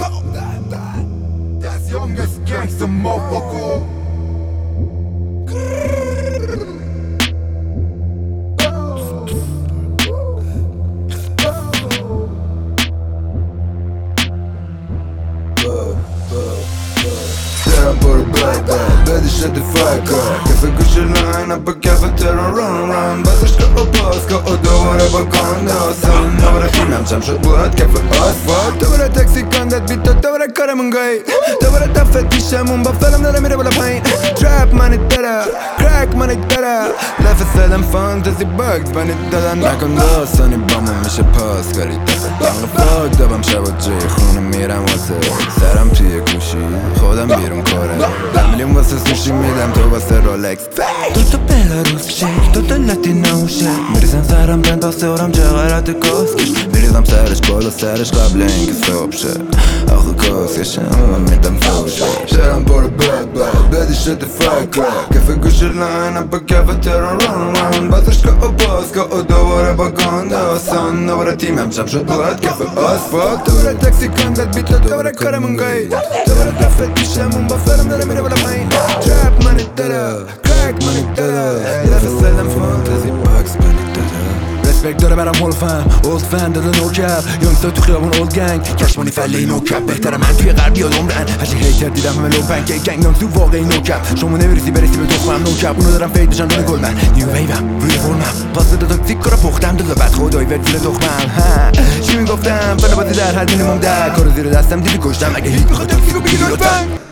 Das junges Gangster Motherfucker. بدي شد فاكر كيف اقش العين بكيف ترى رن بس باسكا ودورة بكوندا سن دورة خيمة مشمش بوهد كيف الاسفلت دورة تاكسي كاندت بيتا دورة كارا من غاي دورة تفت بيشامون بفلم نرى ميرا بلا باين تراب ما نتدرى كراك ما نتدرى لا في السلام فانتزي باكس ما نتدرى ناكم داس اني بامو مش باس كاري تفت دانغ فاك دابم شاوت جي خونم میرم واسه سرم توی گوشی خودم بیرون کاره دملیم واسه سوشی میدم تو واسه رولکس تو بلاروس شیک تو لاتینو شیک میریزم سرم بندازه اورم چه غلط کاسکش میریزم سرش بالا سرش قبل اینکه صبح شه آخه کاسکشم من میدم فوشه شرم برو بدی شد فکر کیف گوش لعنه با کیف ترون رن بازش که باسکا و دوباره با گانده آسان دوباره تیمم شب شد باید کیف آسفالت دوباره تاکسی کاندت بیتا دوباره کارمون گاهی دوباره دفت پیشمون با فرم داره میره بالا پایین ترپ من اتداره کراک من اتداره لفه سلم فانتزی باکس من اتداره رسپکت داره برم هول فهم اولد فهم داده نو کپ یونگستا تو خیابون اولد گنگ کشمانی فله نو کپ بهتره من توی غربی ها عمرن هرچی هیتر دیدم همه لو پنکیک گنگ نام تو واقعی نو کپ شما نمیرسی برسی به دخمم نو کپ اونو دارم فیدشن دونه گل من نیو ویوم روی فرمم باز بده تاکسیک کارا پختم دل بعد خدایی ورد زیر دخمم چی میگفتم فلا بازی در حد مینیمم 10 کارو زیر دستم دیدی کشتم اگه هیت میخواد تاکسیکو بگی لطفا